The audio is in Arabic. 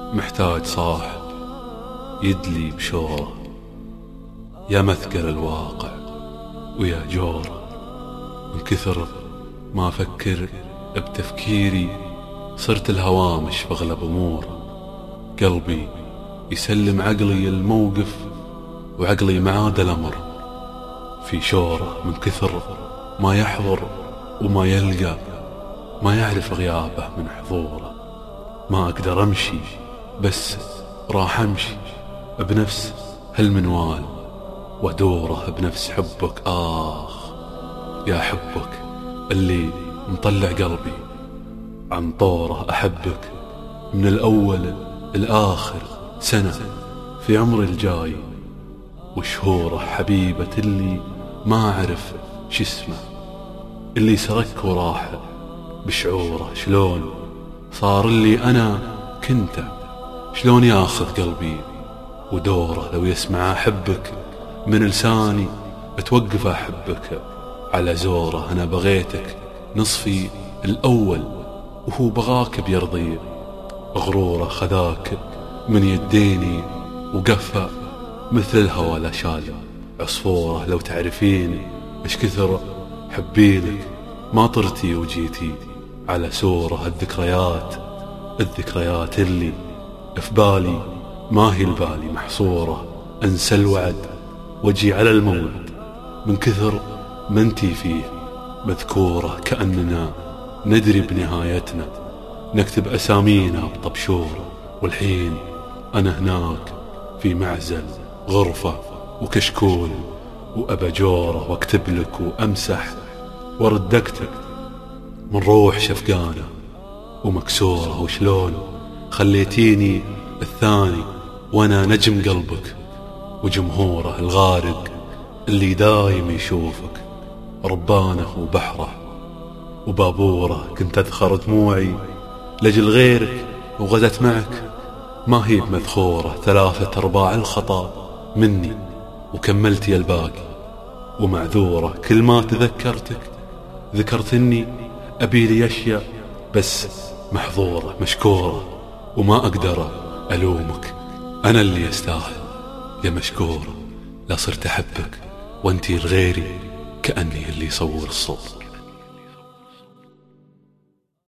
محتاج صاحب يدلي بشوره، يا مثقل الواقع ويا جوره. من كثر ما أفكر بتفكيري صرت الهوامش في أغلب أموره. قلبي يسلم عقلي الموقف وعقلي معاد الأمر في شوره. من كثر ما يحضر وما يلقى، ما يعرف غيابه من حضوره. ما أقدر أمشي بس راح أمشي بنفس هالمنوال ودوره بنفس حبك. يا حبك اللي مطلع قلبي عن طوره. أحبك من الأول الآخر سنة في عمري الجاي وشهوره. حبيبة اللي ما أعرف شسمه، اللي سرك وراح بشعوره. شلون صار اللي أنا كنته، شلون ياخذ قلبي ودوره. لو يسمع أحبك من لساني أتوقف أحبك على زوره. أنا بغيتك نصفي الأول وهو بغاك بيرضي غروره. خذاك من يديني وقفى مثل الهوى لا شال عصفوره. لو تعرفين ايش كثر حبيلك ما طرتي وجيتي على سوره. الذكريات اللي في بالي ما هي البالي محصوره. انسى الوعد واجي على الموعد من كثر ما انتي فيه مذكوره. كأننا ندري بنهايتنا نكتب أسامينا بطبشوره. والحين أنا هناك في معزل غرفة وكشكول وأبجوره، واكتب لك وأمسح وردكتك من روح شفقانة ومكسورة. وشلون خليتيني الثاني وأنا نجم قلبك وجمهوره الغارق اللي دايم يشوفك ربانه وبحره وبابوره. كنت أذخر دموعي لجل غيرك وغدت معك ما هي بمذخورة. 3/4 الخطأ مني وكملتي الباقي ومعذورة. كل ما تذكرتك ذكرت اني أبيلي أشياء بس محظورة مشكورة. وما أقدر ألومك، أنا اللي يستاهل يا مشكورة. لا صرت أحبك وانتي الغيري كأني اللي يصور الصوت.